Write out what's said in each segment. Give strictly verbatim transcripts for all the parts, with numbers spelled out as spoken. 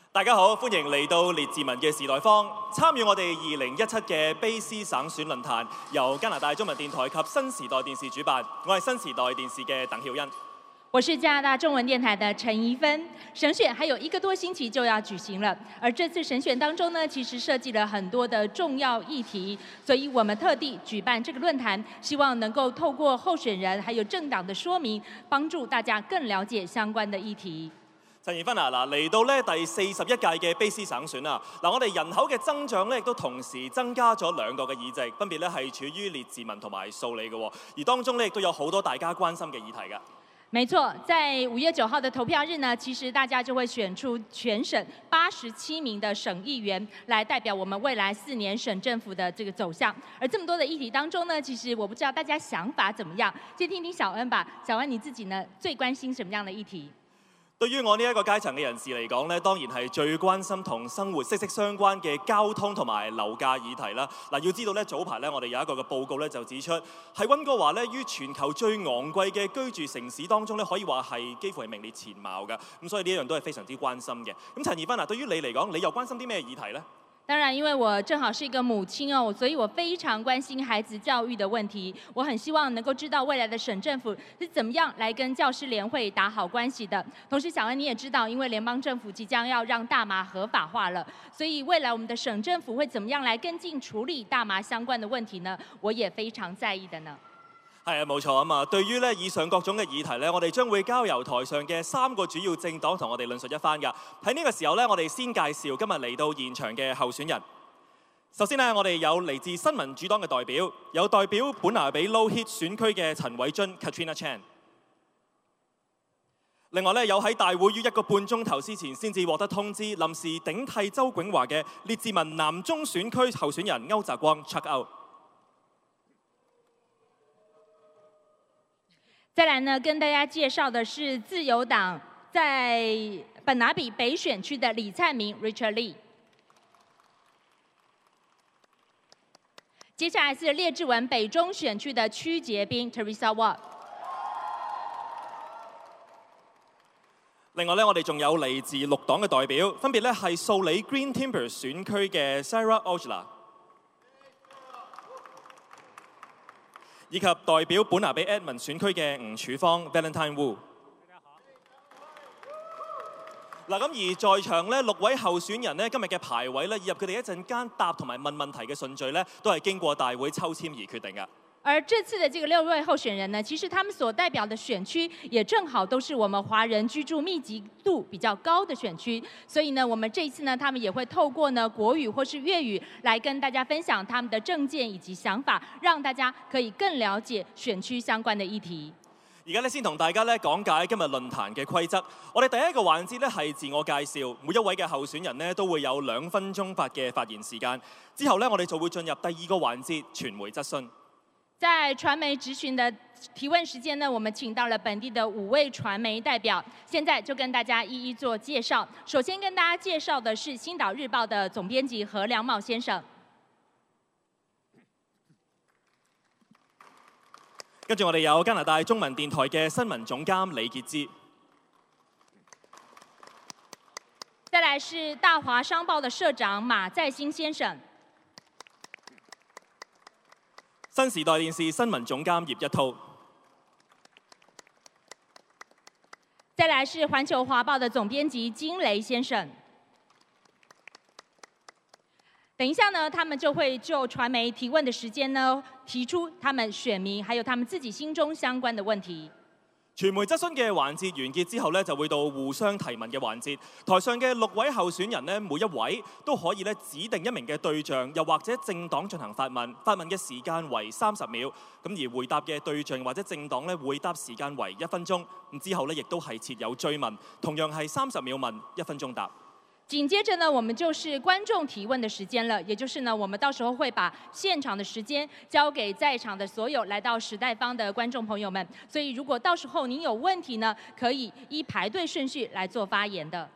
大家好，歡迎嚟到列治文嘅時代坊，參與我哋二零一七嘅卑詩省選論壇，由加拿大中文電台及新時代電視主辦。我係新時代電視嘅鄧曉欣。 我是加拿大中文電台的陳怡芬。省選還有一個多星期就要舉行了，而這次省選當中呢，其實設計了很多的重要議題，所以我們特地舉辦這個論壇，希望能夠透過候選人還有政黨的說明，幫助大家更了解相關的議題。 陳怡芬啊，嗱嚟到咧第四十一屆嘅卑詩省選啊，嗱我哋人口嘅增長咧亦都同時增加咗兩個嘅議席，分別咧係處於列治文同埋素里嘅，而當中咧亦都有好多大家關心嘅議題㗎。 沒錯，在五月九號的投票日呢，其實大家就會選出全省八十七名的省議員，來代表我們未來四年省政府的這個走向。而這麼多的議題當中呢，其實我不知道大家想法怎麼樣，先聽聽小恩吧。小恩你自己呢，最關心什麼樣的議題？ 對於我呢一個階層嘅人士嚟講咧，當然係最關心同生活息息相關嘅交通同埋樓價議題啦。嗱，要知道咧，早排咧我哋有一個嘅報告咧就指出，喺溫哥華咧於全球最昂貴嘅居住城市當中咧，可以話係幾乎係名列前茅㗎。咁所以呢一樣都係非常之關心嘅。咁陳怡芬啊，對於你嚟講，你又關心啲咩議題呢？ 當然，因為我正好是一個母親哦，所以我非常關心孩子教育的問題。我很希望能夠知道未來的省政府是怎麼樣來跟教師聯會打好關係的。同時，小恩你也知道，因為聯邦政府即將要讓大麻合法化了，所以未來我們的省政府會怎麼樣來跟進處理大麻相關的問題呢？我也非常在意的呢。 係啊，冇錯啊嘛。對於咧以上各種嘅議題咧，我哋將會交由台上嘅三個主要政黨同我哋論述一番㗎。喺呢個時候咧，我哋先介紹今日嚟到現場嘅候選人。首先呢，我哋有嚟自新民主黨嘅代表，有代表本拿比 Low Heat 選區嘅陳偉津 Katrina Chan。另外咧，有喺大會於一個半鐘頭之前先至獲得通知，臨時頂替周永華嘅列治文南中選區候選人歐澤光 Chuck Out。 再來呢，跟大家介紹的是自由黨在本拿比北選區的李燦明 Richard Lee。接下來是列治文北中選區的屈潔彬 Teresa Watt。 另外咧，我哋仲有嚟自綠黨嘅代表，分別咧係素里 Green Timber 選區嘅 Sarah Ojala， 以及代表本拿比 Edmund 選區嘅吳柱芳 Valentine Wu。嗱，咁而在場咧六位候選人咧今日嘅排位咧，以及佢哋一陣間答同埋問問題嘅順序咧，都係經過大會抽籤而決定嘅。 而這次的這個六位候選人呢，其實他們所代表的選區也正好都是我們華人居住密集度比較高的選區，所以呢，我們這一次呢，他們也會透過呢國語或是粵語來跟大家分享他們的政見以及想法，讓大家可以更了解選區相關的議題。 而家咧先同大家咧講解今日論壇嘅規則。我哋第一個環節咧係自我介紹，每一位嘅候選人咧都會有兩分鐘發嘅發言時間。之後咧我哋就會進入第二個環節傳媒質詢。 在傳媒質詢的提問時間呢，我們請到了本地的五位傳媒代表，現在就跟大家一一做介紹。首先跟大家介紹的是《星島日報》的總編輯何良茂先生。 跟住我哋有加拿大中文電台嘅新聞總監李傑之。 再來是大華商報的社長馬在興先生。 新時代電視新聞總監葉一濤。 再來是環球華報的總編輯金雷先生。等一下呢，他們就會就傳媒提問的時間呢，提出他們選民還有他們自己心中相關的問題。 傳媒質詢嘅環節完結之後呢，就會到互相提問嘅環節。台上嘅六位候選人呢，每一位都可以咧指定一名嘅對象，又或者政黨進行發問。發問嘅時間為三十秒，咁而回答嘅對象或者政黨咧回答時間為一分鐘。咁之後咧亦都係設有追問，同樣係三十秒問，一分鐘答。 緊接着呢，我們就是觀眾提問的時間了，也就是呢，我們到時候會把現場的時間交給在場的所有來到時代坊的觀眾朋友們。所以如果到時候您有問題呢，可以依排隊順序來做發言的。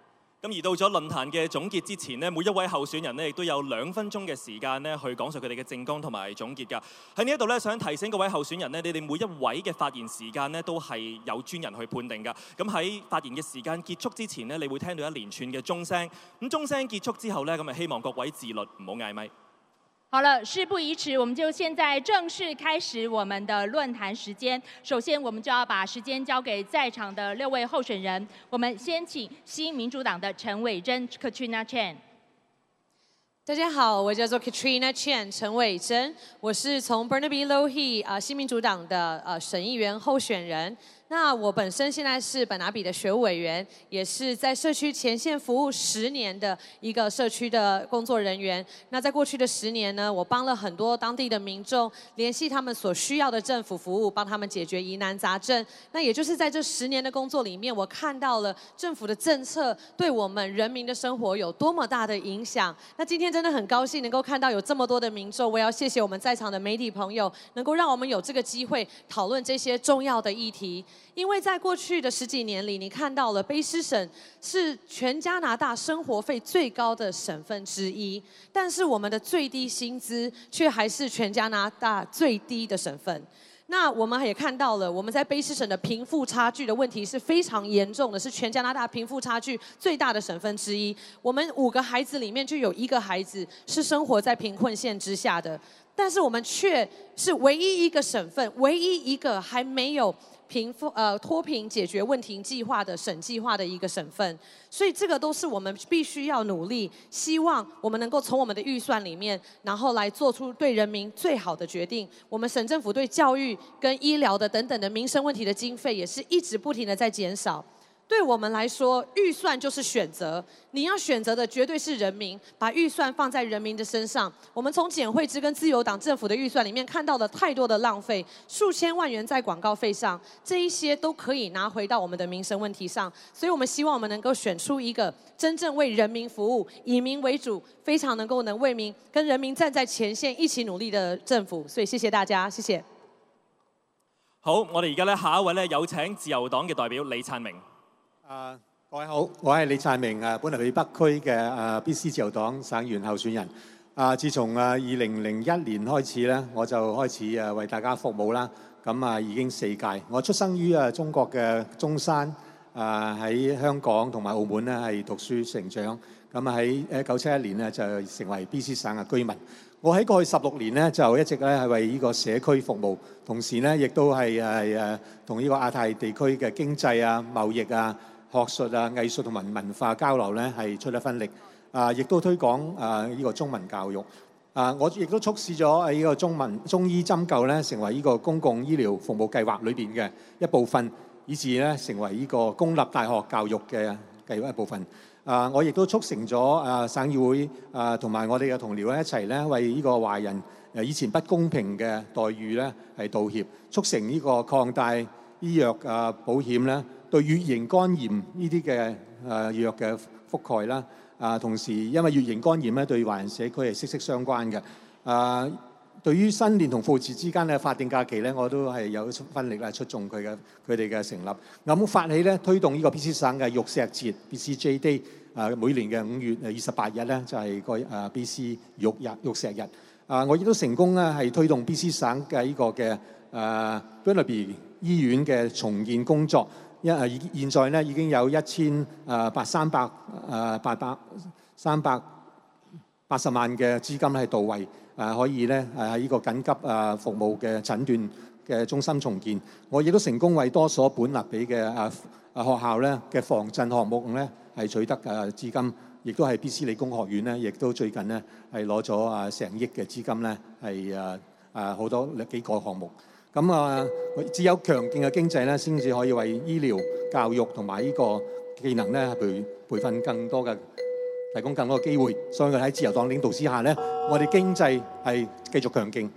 咁而到咗論壇嘅總結之前呢，每一位候選人呢亦都有兩分鐘嘅時間呢去講述佢哋嘅政綱同埋總結㗎。喺呢一度呢，想提醒各位候選人呢，你哋每一位嘅發言時間呢都係有專人去判定㗎。咁喺發言嘅時間結束之前呢，你會聽到一連串嘅鐘聲。咁鐘聲結束之後呢，咁啊希望各位自律，唔好嗌咪。 好了，事不宜遲，我們就現在正式開始我們的論壇時間。首先，我們就要把時間交給在場的六位候選人。我們先請新民主黨的陳偉珍 Katrina Chan。 大家好，我叫做 Katrina Chan 陳偉珍，我是從 Burnaby Lougheed 啊新民主黨的呃省議員候選人。那我本身現在是本拿比的學務委員，也是在社區前線服務十年的一個社區的工作人員。那在過去的十年呢，我幫了很多當地的民眾聯繫他們所需要的政府服務，幫他們解決疑難雜症。那也就是在這十年的工作裡面，我看到了政府的政策對我們人民的生活有多麼大的影響。那今天真的很高興能夠看到有這麼多的民眾，我要謝謝我們在場的媒體朋友，能夠讓我們有這個機會討論這些重要的議題。因為在過去的十幾年裡，你看到了卑詩省是全加拿大生活費最高的省份之一，但是我們的最低薪資卻還是全加拿大最低的省份。那我們也看到了，我們在卑詩省的貧富差距的問題是非常嚴重的，是全加拿大貧富差距最大的省份之一。我們五個孩子裡面就有一個孩子是生活在貧困線之下的，但是我們卻是唯一一個省份，唯一一個還沒有貧富呃脫貧解決問題計劃的省計劃的一個省份，所以這個都是我們必須要努力，希望我們能夠從我們的預算裡面，然後來做出對人民最好的決定。我們省政府對教育跟醫療的等等的民生問題的經費也是一直不停的在減少。對我們來說，預算就是選擇，你要選擇的絕對是人民，把預算放在人民的身上。我們從簡惠智跟自由黨政府的預算裡面看到了太多的浪費，數千萬元在廣告費上，這一些都可以拿回到我們的民生問題上。所以我們希望我們能夠選出一個真正為人民服務、以民為主、非常能夠能為民跟人民站在前線一起努力的政府。所以謝謝大家，謝謝。 好，我哋而家咧下一位咧有請自由黨嘅代表李燦明。 啊，各位好，我係李燦明，誒本來去北區嘅誒 B C 自由黨省議員候選人。啊，自從誒二零零一年開始咧，我就開始誒為大家服務啦。咁啊已經四屆。我出生於誒中國嘅中山，啊喺香港同埋澳門咧係讀書成長。咁啊喺一九七一年咧就成為 B C 省嘅居民。我喺過去十六年咧就一直咧係為呢個社區服務，同時咧亦都係誒誒同呢個亞太地區嘅經濟啊、貿易啊、學術啊、藝術同埋文化交流咧係出一分力，啊，亦都推廣啊呢個中文教育，啊，我亦都促使咗喺呢個中文中醫針灸咧成為呢個公共醫療服務計劃裏邊嘅一部分，以至咧成為呢個公立大學教育嘅計劃一部分。啊，我亦都促成咗啊省議會啊同埋我哋嘅同僚咧一齊咧為呢個華人誒以前不公平嘅待遇咧係道歉，促成呢個擴大醫藥啊保險咧對乙型肝炎呢啲嘅誒藥嘅覆蓋啦。啊，同時因為乙型肝炎咧對華人社區係息息相關嘅。啊，對於新年同復活節之間嘅法定假期咧，我都係有分力啦，出眾佢嘅佢哋嘅成立。咁發起咧推動呢個 B C 省嘅玉石節 B C J Day， 啊每年嘅五月二十八日咧就係個啊 B C 玉日玉石日。啊，我亦都成功咧係推動 B C 省嘅呢個嘅啊 Burnaby 醫院嘅重建工作。因啊現現在咧已經有一千啊八三百啊八百三百八十萬嘅資金係到位。啊，可以咧，誒喺呢個緊急啊服務嘅診斷嘅中心重建，我亦都成功為多所本立比嘅啊啊學校咧嘅防震項目咧係取得誒資金，亦都係 B C 理工學院咧，亦都最近咧係攞咗啊成億嘅資金咧係誒誒好多幾個項目。咁啊，只有強勁嘅經濟咧，先至可以為醫療、教育同埋呢個技能咧培培訓更多嘅。提供更多嘅機會，所以喺自由黨領導之下呢，我哋經濟係繼續強勁。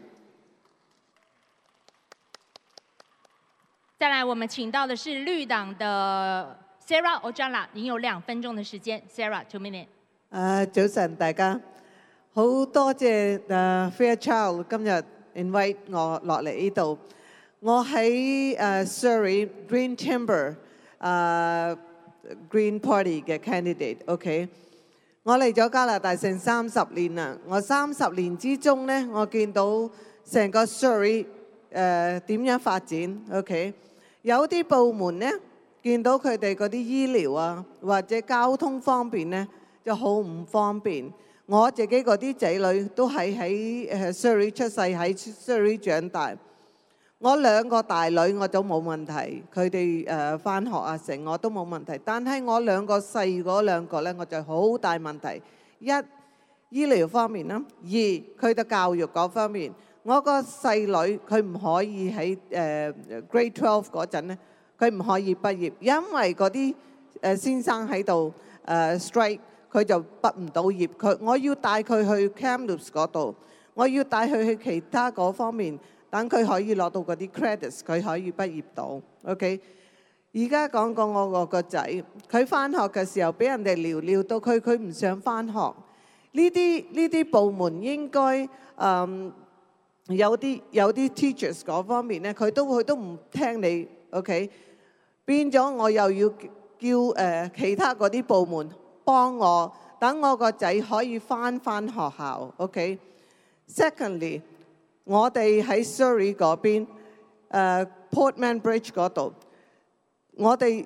再來，我們請到的是綠黨的 Sarah Ojala， 您有兩分鐘的時間。Sarah two minutes。 誒，早晨大家，好多謝誒 Fairchild 今日 invite 我落嚟呢度。我喺誒 Surrey Green Timber 誒 Green Party 嘅 candidate，OK？、Okay? 我嚟咗加拿大成三十年啦，我三十年之中咧，我見到成個 Surrey 誒點樣發展 ，OK？ 有啲部門咧，見到佢哋嗰啲醫療啊或者交通方面咧就好唔方便。我自己嗰啲仔女都係喺誒 Surrey 出世，喺 Surrey 長大。我兩個大女我都冇問題，佢哋誒返學啊成我都冇問題。但係我兩個細嗰兩個咧，我就好大問題。一醫療方面啦，二佢哋教育嗰方面。我個細女佢唔可以喺誒 Grade twelve 嗰陣咧，佢唔可以畢業，因為嗰啲誒先生喺度誒 strike，佢就畢唔到業。佢我要帶佢去 Kamloops 嗰度，我要帶佢去其他嗰方面。等佢可以攞到嗰啲 credits， 佢可以畢業到。OK， 而家講講我個個仔，佢返學嘅時候俾人哋撩撩到佢，佢唔想返學。呢啲呢啲部門應該嗯有啲有啲 teachers 嗰方面咧，佢都佢都唔聽你。OK， 變咗我又要叫誒、呃、其他嗰啲部門幫我，等我個仔可以返返學校。OK，secondly。我哋喺 Surrey 嗰邊，誒 Portman Bridge 嗰度，我哋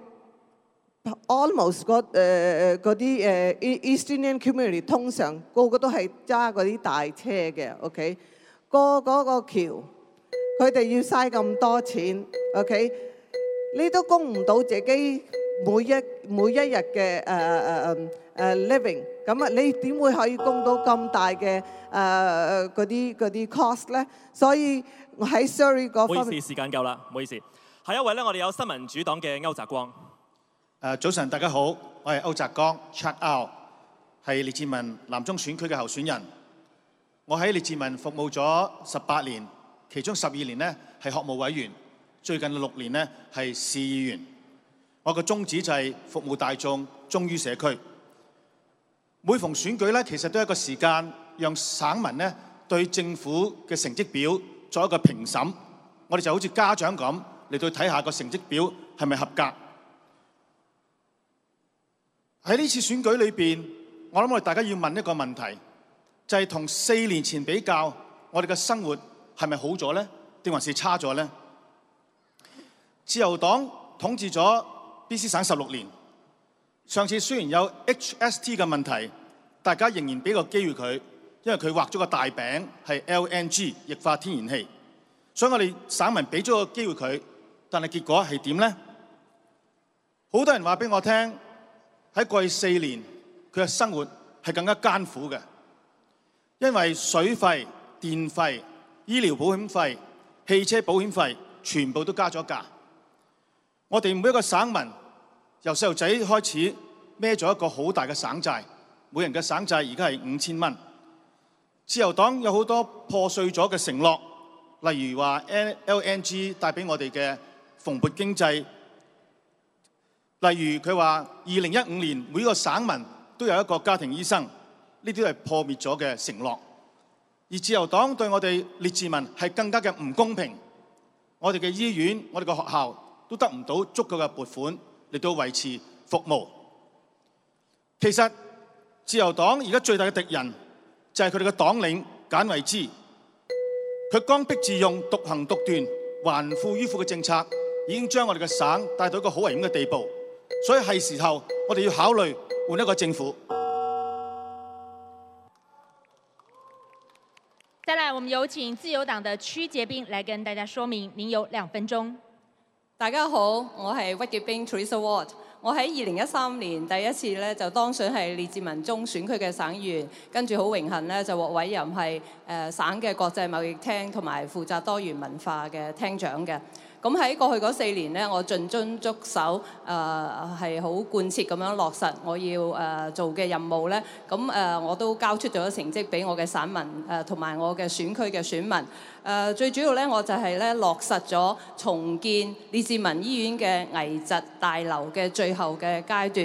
almost 嗰誒嗰啲誒 East Indian Community 通常個個都係揸嗰啲大車嘅 ，OK？ 個嗰個橋，佢哋要嘥咁多錢 ，OK？ 你都供唔到自己每一每一日嘅誒誒誒誒 living， 咁啊你點會可以供到咁大嘅誒嗰啲嗰啲 cost 咧？所以我喺 Surrey 嗰方面， 唔好意思，時間夠啦，唔好意思。下一位咧，我哋有新民主黨嘅歐澤光。 誒早晨，大家好，我係歐澤光 Chat Out， 係列治文南中選區嘅候選人。我喺列治文服務咗十八年，其中十二年呢係學務委員，最近六年呢係市議員。我嘅宗旨就係服務大眾，忠於社區。每逢選舉咧，其實都係一個時間，讓省民咧對政府嘅成績表作一個評審。我哋就好似家長咁嚟到睇下個成績表係咪合格。喺呢次選舉裏邊，我諗我哋大家要問一個問題，就係同四年前比較，我哋嘅生活係咪好咗呢？定還是差咗呢？自由黨統治咗 B C 省十六年，上次雖然有 H S T 嘅問題，大家仍然俾個機會佢，因為佢畫咗個大餅係 L N G 液化天然氣，所以我哋省民俾咗個機會佢，但係結果係點呢？好多人話俾我聽，喺過去四年佢嘅生活係更加艱苦嘅，因為水費、電費、醫療保險費、汽車保險費全部都加咗價。我哋每一個省民由細路仔開始孭咗一個好大嘅省債，每人嘅省債而家係五千蚊。自由黨有好多破碎咗嘅承諾，例如話 L N G 帶俾我哋嘅蓬勃經濟，例如佢話二零一五年每個省民都有一個家庭醫生，呢啲都係破滅咗嘅承諾。而自由黨對我哋列治文係更加嘅唔公平，我哋嘅醫院、我哋嘅學校都得唔到足夠嘅撥款嚟到維持服務。其實自由黨而家最大嘅敵人就係佢哋嘅黨領簡惠滋，佢剛愎自用、獨行獨斷、還富於富嘅政策，已經將我哋嘅省帶到一個好危險嘅地步。所以係時候我哋要考慮換一個政府。 再來，我們有請自由黨的屈潔彬來跟大家說明，您有兩分鐘。 大家好，我係屈潔彬 Teresa Ward。我喺二零一三年第一次咧就當選係列治文中選區嘅省議員，跟住好榮幸咧就獲委任係誒、呃、省嘅國際貿易廳同埋負責多元文化嘅廳長嘅。咁喺過去嗰四年呢，我盡忠職守，誒係好貫徹咁樣落實我要誒、呃、做嘅任務咧。咁誒、呃、我都交出咗成績俾我嘅省民誒同埋我嘅選區嘅選民。誒、呃、最主要咧，我就係咧落實咗重建列治文醫院嘅危疾大樓嘅最後嘅階段。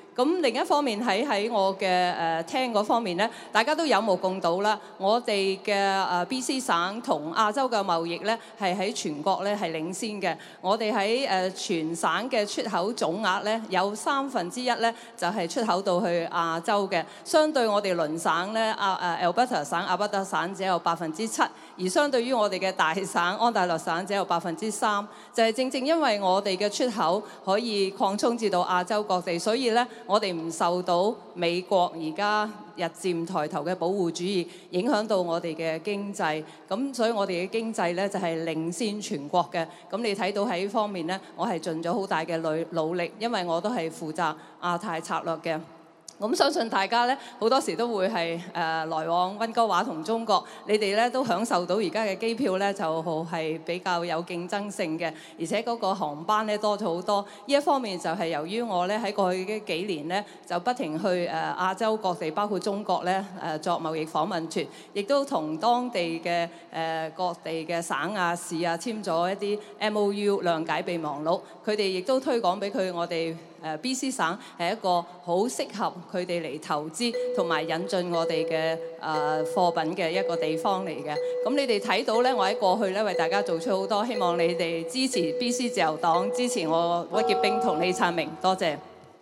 咁另一方面喺喺我嘅誒聽嗰方面咧，大家都有目共睹啦。我哋嘅誒 B C 省同亞洲嘅貿易咧係喺全國咧係領先嘅。我哋喺誒全省嘅出口總額咧有三分之一咧就係出口到去亞洲嘅。相對我哋鄰省咧，阿誒 Alberta 省、阿伯特省只有百分之七，而相對於我哋嘅大省安大略省只有百分之三。就係正正因為我哋嘅出口可以擴充至到亞洲各地，所以咧。我哋唔受到美國而家日漸抬頭嘅保護主義影響到我哋嘅經濟，咁所以我哋嘅經濟咧就係領先全國嘅。咁你睇到喺呢方面咧，我係盡咗好大嘅努努力，因為我都係負責亞太策略嘅。咁相信大家咧好多時都會係誒、呃、來往溫哥華同中國，你哋咧都享受到而家嘅機票咧就係比較有競爭性嘅，而且嗰個航班咧多咗好多。呢一方面就係由於我咧喺過去嘅幾年咧就不停去誒、呃、亞洲各地，包括中國咧誒、呃、作貿易訪問團，亦都同當地嘅誒、呃、各地嘅省啊市啊簽咗一啲 M O U 諒解備忘錄，佢哋亦都推廣俾佢我哋。誒 B C 省係一個好適合佢哋嚟投資同埋引進我哋嘅誒貨品嘅一個地方嚟嘅。咁你哋睇到咧，我喺過去咧為大家做出好多，希望你哋支持 B C 自由黨，支持我屈潔冰同李燦明，多謝。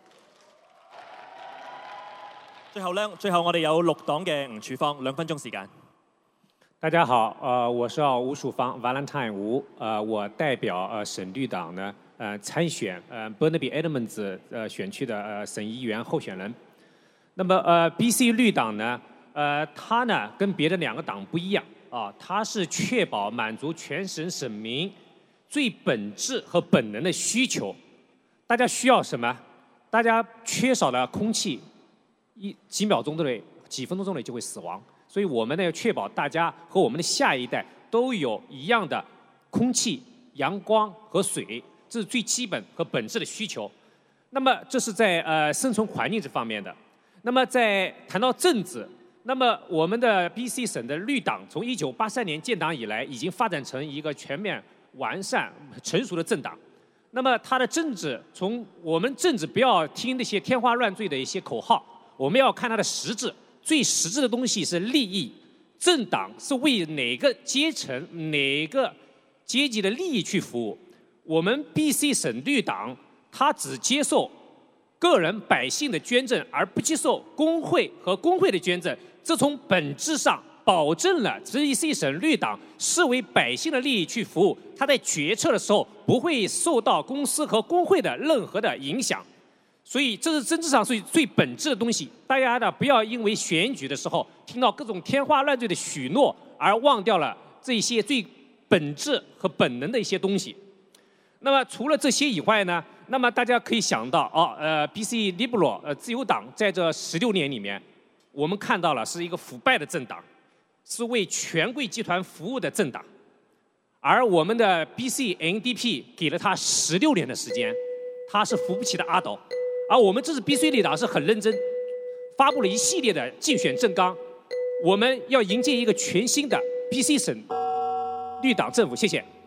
最後咧，最後我哋有綠黨嘅吳曙芳，兩分鐘時間。 大家好，呃，我是吳曙芳 Valentine 吳，呃，我代表呃省綠黨呢。呃，參選呃 Burnaby Edmonds 呃選區的呃省議員候選人。那麼呃 B C 綠黨呢，呃，它呢跟別的兩個黨不一樣啊，它是確保滿足全省省民最本質和本能的需求。大家需要什麼？大家缺少了空氣，一幾秒鐘之內、幾分鐘之內就會死亡。所以我們呢要確保大家和我們的下一代都有一樣的空氣、陽光和水。這是最基本和本質的需求。那麼這是在呃生存環境這方面的。那麼在談到政治，那麼我們的 B C 省的綠黨從一九八三年建黨以來，已經發展成一個全面完善、成熟的政黨。那麼它的政治，從我們政治不要聽那些天花亂墜的一些口號，我們要看它的實質。最實質的東西是利益。政黨是為哪個階層、哪個階級的利益去服務。我們 B C 省綠黨，它只接受個人百姓的捐贈，而不接受工會和工會的捐贈。這從本質上保證了 B C 省綠黨是為百姓的利益去服務，它在決策的時候不會受到公司和工會的任何的影響。所以這是政治上最最本質的東西。大家呢不要因為選舉的時候聽到各種天花亂墜的許諾，而忘掉了這些最本質和本能的一些東西。那麼除了這些以外呢，那麼大家可以想到，哦，呃 ，B C Liberal 呃自由黨在這十六年裡面，我們看到了是一個腐敗的政黨，是為權貴集團服務的政黨，而我們的 B C N D P 給了他十六年的時間，他是扶不起的阿斗，而我們這次 B C 綠黨是很認真，發布了一系列的競選政綱，我們要迎接一個全新的 B C 省綠黨政府。謝謝。